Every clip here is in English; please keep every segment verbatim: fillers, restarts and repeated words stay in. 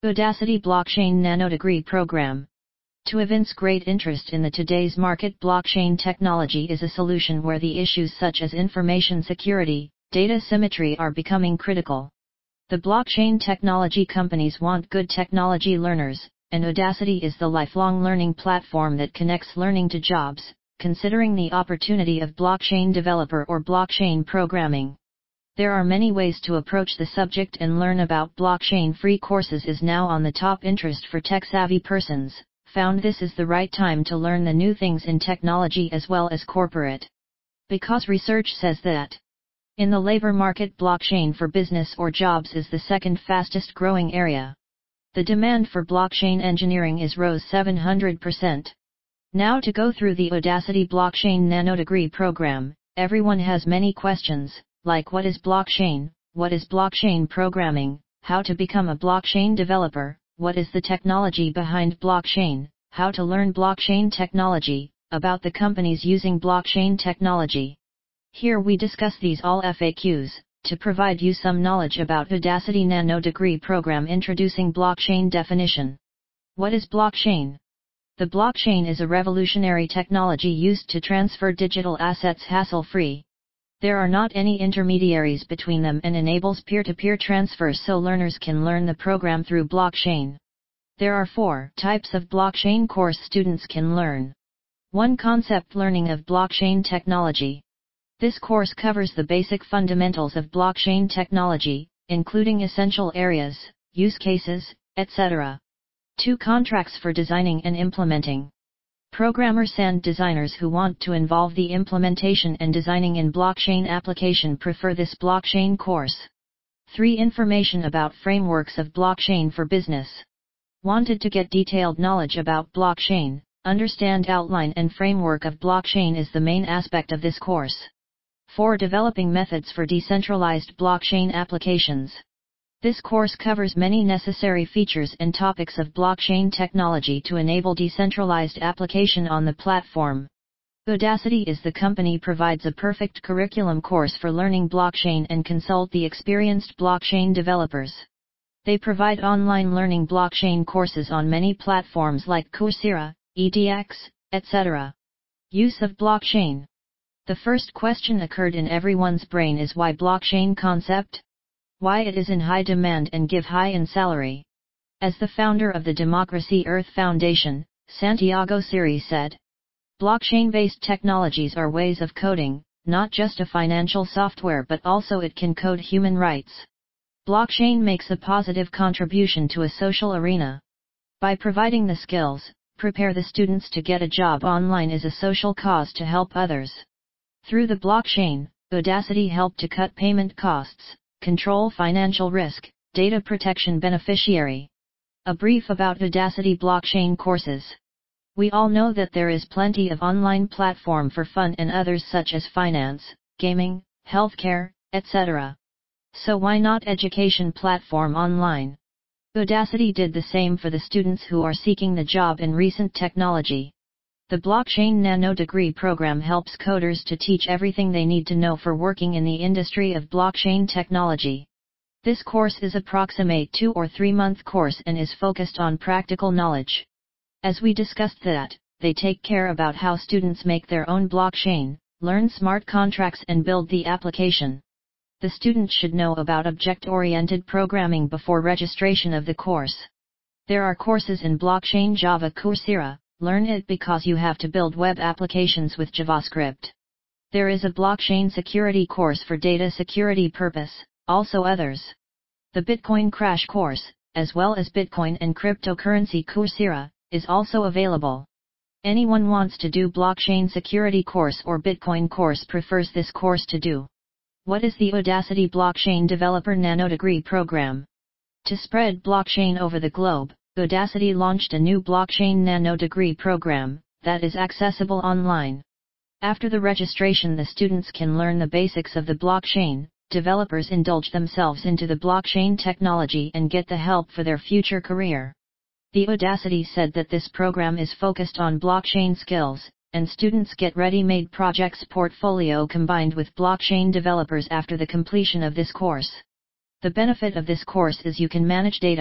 Udacity Blockchain Nanodegree Program. To evince great interest in the today's market, blockchain technology is a solution where the issues such as information security, data symmetry are becoming critical. The blockchain technology companies want good technology learners, and Udacity is the lifelong learning platform that connects learning to jobs, considering the opportunity of blockchain developer or blockchain programming. There are many ways to approach the subject, and learn about blockchain free courses is now on the top interest for tech-savvy persons. Found this is the right time to learn the new things in technology as well as corporate. Because research says that in the labor market, blockchain for business or jobs is the second fastest growing area. The demand for blockchain engineering is rose seven hundred percent. Now to go through the Udacity Blockchain Nanodegree program, everyone has many questions, like what is blockchain, what is blockchain programming, how to become a blockchain developer, what is the technology behind blockchain, how to learn blockchain technology, about the companies using blockchain technology. Here we discuss these all F A Qs, to provide you some knowledge about Udacity Nanodegree program. Introducing blockchain definition. What is blockchain? The blockchain is a revolutionary technology used to transfer digital assets hassle-free. There are not any intermediaries between them and enables peer-to-peer transfers so learners can learn the program through blockchain. There are four types of blockchain course students can learn. one Concept learning of blockchain technology. This course covers the basic fundamentals of blockchain technology, including essential areas, use cases, et cetera. two Contracts for designing and implementing. Programmers and designers who want to involve the implementation and designing in blockchain application prefer this blockchain course. three Information about frameworks of blockchain for business. Wanted to get detailed knowledge about blockchain, understand outline and framework of blockchain is the main aspect of this course. four Developing methods for decentralized blockchain applications. This course covers many necessary features and topics of blockchain technology to enable decentralized application on the platform. Udacity is the company provides a perfect curriculum course for learning blockchain and consult the experienced blockchain developers. They provide online learning blockchain courses on many platforms like Coursera, edX, et cetera. Use of blockchain. The first question occurred in everyone's brain is why blockchain concept? Why it is in high demand and give high in salary. As the founder of the Democracy Earth Foundation, Santiago Siri said, blockchain-based technologies are ways of coding, not just a financial software but also it can code human rights. Blockchain makes a positive contribution to a social arena. By providing the skills, prepare the students to get a job online is a social cause to help others. Through the blockchain, Udacity helped to cut payment costs, control financial risk, data protection beneficiary. A brief about Udacity blockchain courses. We all know that there is plenty of online platform for fun and others such as finance, gaming, healthcare, et cetera. So why not education platform online? Udacity did the same for the students who are seeking the job in recent technology. The Blockchain Nanodegree program helps coders to teach everything they need to know for working in the industry of blockchain technology. This course is approximate two or three month course and is focused on practical knowledge. As we discussed that, they take care about how students make their own blockchain, learn smart contracts and build the application. The students should know about object-oriented programming before registration of the course. There are courses in blockchain Java Coursera. Learn it because you have to build web applications with JavaScript. There is a blockchain security course for data security purpose, also others. The Bitcoin Crash course, as well as Bitcoin and cryptocurrency Coursera, is also available. Anyone wants to do blockchain security course or Bitcoin course prefers this course to do. What is the Udacity Blockchain Developer Nanodegree program? To spread blockchain over the globe, Udacity launched a new Blockchain Nanodegree program, that is accessible online. After the registration the students can learn the basics of the blockchain, developers indulge themselves into the blockchain technology and get the help for their future career. The Udacity said that this program is focused on blockchain skills, and students get ready-made projects portfolio combined with blockchain developers after the completion of this course. The benefit of this course is you can manage data,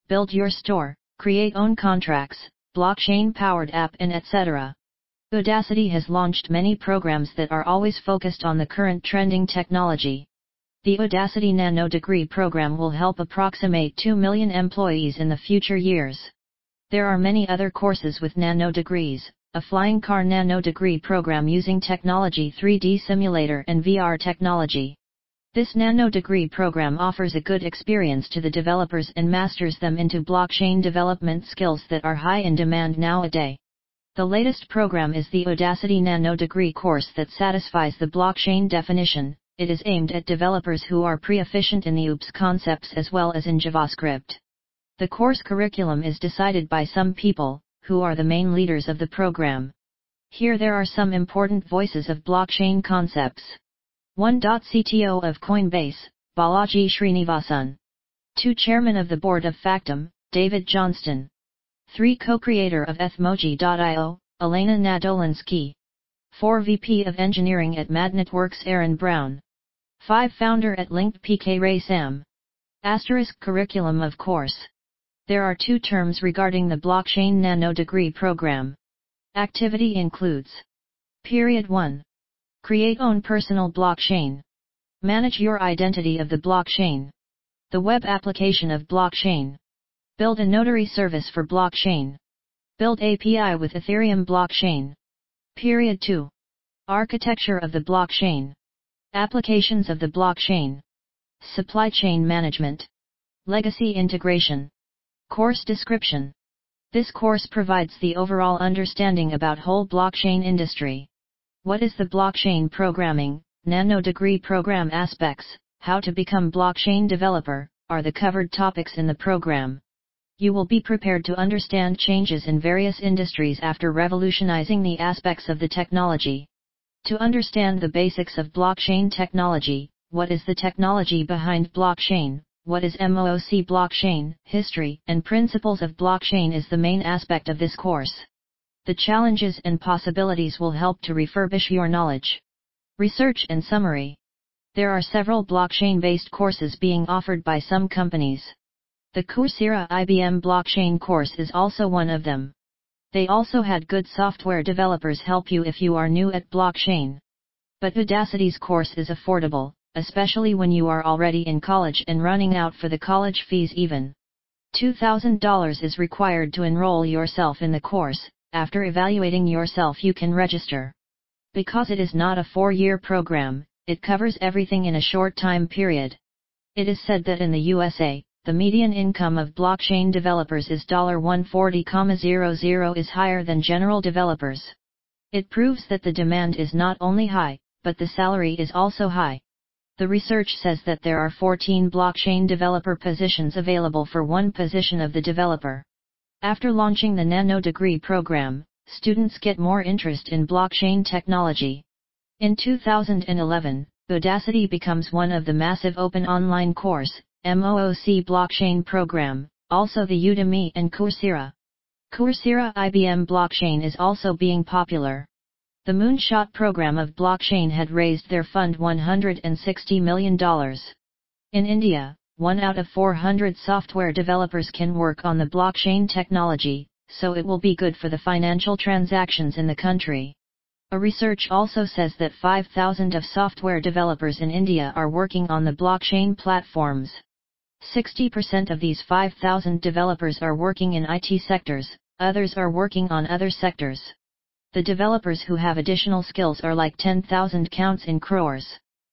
build your store, create own contracts, blockchain-powered app and et cetera. Udacity has launched many programs that are always focused on the current trending technology. The Udacity Nano Degree program will help approximate two million employees in the future years. There are many other courses with nano degrees, a flying car nano degree program using technology three D simulator and V R technology. This nano degree program offers a good experience to the developers and masters them into blockchain development skills that are high in demand nowadays. The latest program is the Udacity Nano Degree course that satisfies the blockchain definition. It is aimed at developers who are proficient in the O O P S concepts as well as in JavaScript. The course curriculum is decided by some people, who are the main leaders of the program. Here there are some important voices of blockchain concepts. one. C T O of Coinbase, Balaji Srinivasan. two. Chairman of the Board of Factom, David Johnston. three. Co-creator of Ethmoji dot i o, Elena Nadolinsky. four. V P of Engineering at MadNetworks Aaron Brown. five. Founder at Linked P K Ray Sam. Asterisk curriculum of course. There are two terms regarding the Blockchain Nano Degree program. Activity includes. Period one. Create own personal blockchain. Manage your identity of the blockchain. The web application of blockchain. Build a notary service for blockchain. Build A P I with Ethereum blockchain. Period two. Architecture of the blockchain. Applications of the blockchain. Supply chain management. Legacy integration. Course description. This course provides the overall understanding about whole blockchain industry. What is the blockchain programming, nano degree program aspects, how to become blockchain developer, are the covered topics in the program. You will be prepared to understand changes in various industries after revolutionizing the aspects of the technology. To understand the basics of blockchain technology, what is the technology behind blockchain, what is MOOC blockchain, history and principles of blockchain is the main aspect of this course. The challenges and possibilities will help to refurbish your knowledge. Research and summary. There are several blockchain-based courses being offered by some companies. The Coursera I B M blockchain course is also one of them. They also had good software developers help you if you are new at blockchain. But Udacity's course is affordable, especially when you are already in college and running out for the college fees even. two thousand dollars is required to enroll yourself in the course. After evaluating yourself you can register. Because it is not a four-year program, it covers everything in a short time period. It is said that in the U S A, the median income of blockchain developers is one hundred forty thousand is higher than general developers. It proves that the demand is not only high, but the salary is also high. The research says that there are fourteen blockchain developer positions available for one position of the developer. After launching the Nano Degree program, students get more interest in blockchain technology. In two thousand eleven, Udacity becomes one of the massive open online course, MOOC blockchain program, also the Udemy and Coursera. Coursera I B M blockchain is also being popular. The Moonshot program of blockchain had raised their fund one hundred sixty million dollars. In India, one out of four hundred software developers can work on the blockchain technology, so it will be good for the financial transactions in the country. A research also says that five thousand of software developers in India are working on the blockchain platforms. sixty percent of these five thousand developers are working in I T sectors, others are working on other sectors. The developers who have additional skills are like ten thousand counts in crores.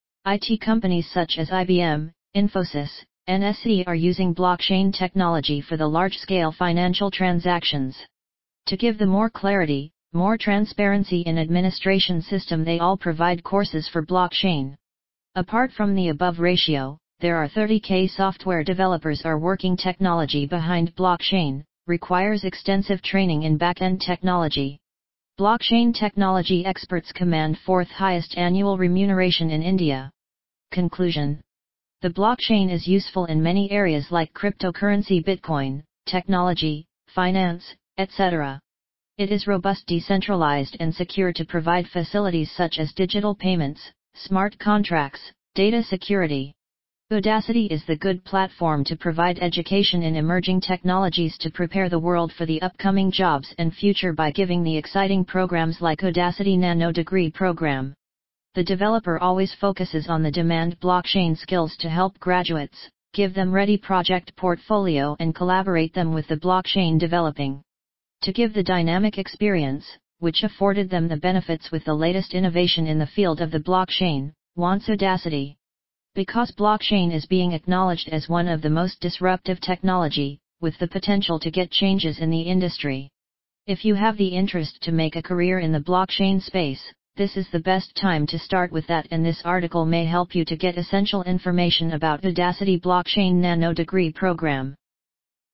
I T companies such as I B M, Infosys, N S E are using blockchain technology for the large-scale financial transactions. To give them more clarity, more transparency in administration system, they all provide courses for blockchain. Apart from the above ratio, there are thirty thousand software developers are working technology behind blockchain, requires extensive training in back-end technology. Blockchain technology experts command fourth highest annual remuneration in India. Conclusion. The blockchain is useful in many areas like cryptocurrency, Bitcoin, technology, finance, et cetera. It is robust, decentralized and secure to provide facilities such as digital payments, smart contracts, data security. Udacity is the good platform to provide education in emerging technologies to prepare the world for the upcoming jobs and future by giving the exciting programs like Udacity Nano Degree Program. The developer always focuses on the demand blockchain skills to help graduates, give them ready project portfolio and collaborate them with the blockchain developing. To give the dynamic experience, which afforded them the benefits with the latest innovation in the field of the blockchain, wants Udacity. Because blockchain is being acknowledged as one of the most disruptive technology, with the potential to get changes in the industry. If you have the interest to make a career in the blockchain space, this is the best time to start with that, and this article may help you to get essential information about Udacity Blockchain Nano Degree Program.